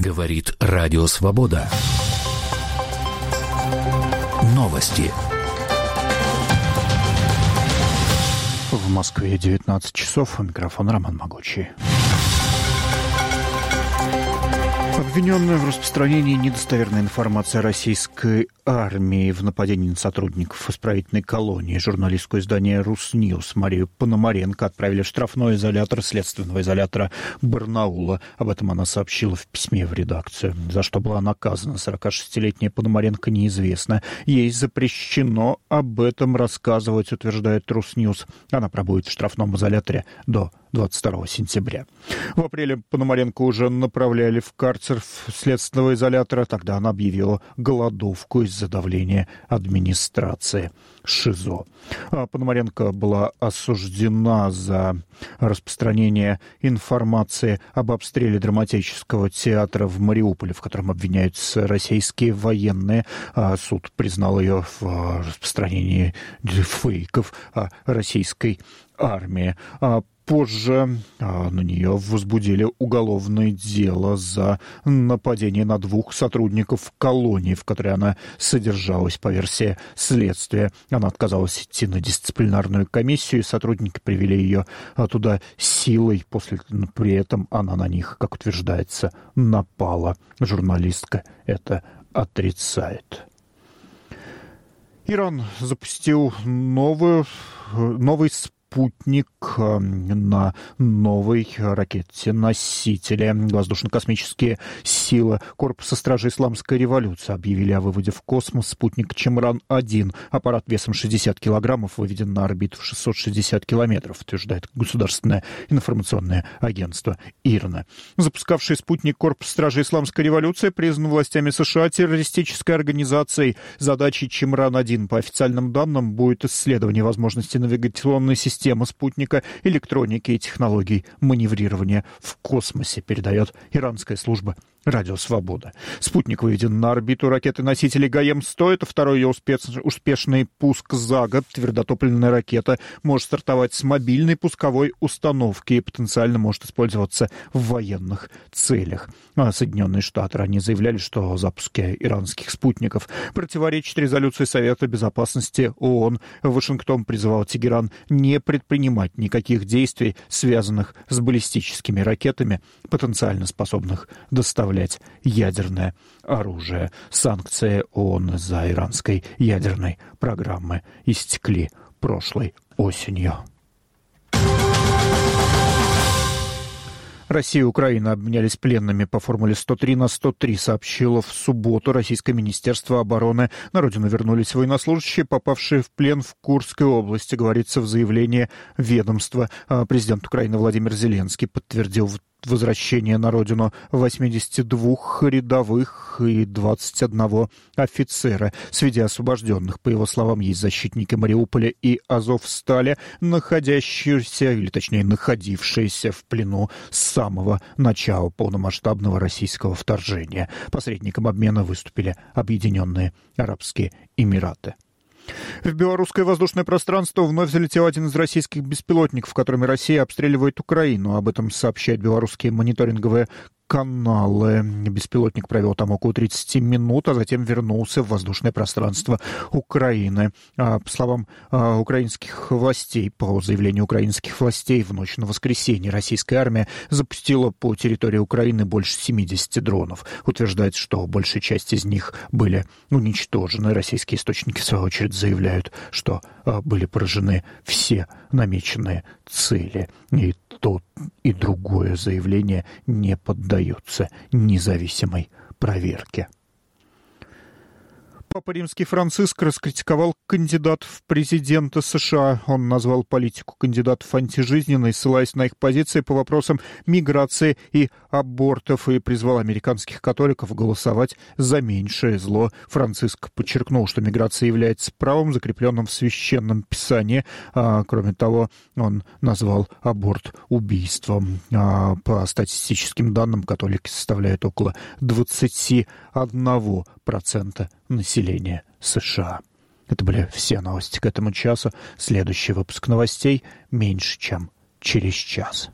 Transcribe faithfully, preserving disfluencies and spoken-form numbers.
Говорит Радио Свобода. Новости. В Москве девятнадцать часов. Микрофон Роман Могучий. Обвиненная в распространении недостоверной информации о российской армии в нападении на сотрудников исправительной колонии журналистскую издания «Русньюз» Марию Пономаренко отправили в штрафной изолятор следственного изолятора Барнаула. Об этом она сообщила в письме в редакцию. За что была наказана сорокашестилетняя Пономаренко, неизвестно. Ей запрещено об этом рассказывать, утверждает «Русньюз». Она пробудет в штрафном изоляторе до двадцать второго сентября. В апреле Пономаренко уже направляли в карцер следственного изолятора. Тогда она объявила голодовку из-за давления администрации ШИЗО. А Пономаренко была осуждена за распространение информации об обстреле драматического театра в Мариуполе, в котором обвиняются российские военные. А суд признал ее в распространении фейков о российской армии. А Позже а, на нее возбудили уголовное дело за нападение на двух сотрудников колонии, в которой она содержалась. По версии следствия, она отказалась идти на дисциплинарную комиссию, и сотрудники привели ее а, туда силой. После, при этом она на них, как утверждается, напала. Журналистка это отрицает. Иран запустил новую, новый способ спутник на новой ракете-носителе. Воздушно-космические силы Корпуса стражей Исламской революции объявили о выводе в космос спутник Чемран один. Аппарат весом шестьдесят килограммов выведен на орбиту в шестьсот шестьдесят километров, утверждает государственное информационное агентство ИРНА. Запускавший спутник Корпус стражей Исламской революции признан властями США террористической организацией. Задачей Чемран один, по официальным данным, будет исследование возможности навигационной системы Система спутника, электроники и технологий маневрирования в космосе, передает иранская служба «Радио Свобода». Спутник выведен на орбиту ракеты-носителей Гаем сто. Это второй ее успеш... успешный пуск за год. Твердотопливная ракета может стартовать с мобильной пусковой установки и потенциально может использоваться в военных целях. А Соединенные Штаты ранее заявляли, что запуски иранских спутников противоречат резолюции Совета Безопасности ООН. Вашингтон призывал Тегеран не предпринимать никаких действий, связанных с баллистическими ракетами, потенциально способных доставлять ядерное оружие. Санкции ООН из-за иранской ядерной программы истекли прошлой осенью. Россия и Украина обменялись пленными по формуле сто три на сто три, сообщило в субботу Российское Министерство обороны. На родину вернулись военнослужащие, попавшие в плен в Курской области, говорится в заявлении ведомства. Президент Украины Владимир Зеленский подтвердил возвращение на родину восьмидесяти двух рядовых и двадцати одного офицера. Среди освобожденных, по его словам, есть защитники Мариуполя и Азовстали, находящиеся, или точнее находившиеся в плену с самого начала полномасштабного российского вторжения. Посредником обмена выступили Объединенные Арабские Эмираты. В белорусское воздушное пространство вновь залетел один из российских беспилотников, которыми Россия обстреливает Украину. Об этом сообщают белорусские мониторинговые каналы. Беспилотник провел там около тридцати минут, а затем вернулся в воздушное пространство Украины. По словам украинских властей, по заявлению украинских властей, в ночь на воскресенье российская армия запустила по территории Украины больше семидесяти дронов. Утверждается, что большая часть из них были уничтожены. Российские источники, в свою очередь, заявляют, что были поражены все намеченные цели. И то, и другое заявление не поддаются независимой проверке. Папа Римский Франциск раскритиковал кандидатов в президенты США. Он назвал политику кандидатов антижизненной, ссылаясь на их позиции по вопросам миграции и абортов, и призвал американских католиков голосовать за меньшее зло. Франциск подчеркнул, что миграция является правом, закрепленным в Священном Писании. А, кроме того, он назвал аборт убийством. А, по статистическим данным, католики составляют около двадцати одного процента населения США. Это были все новости к этому часу. Следующий выпуск новостей меньше, чем через час.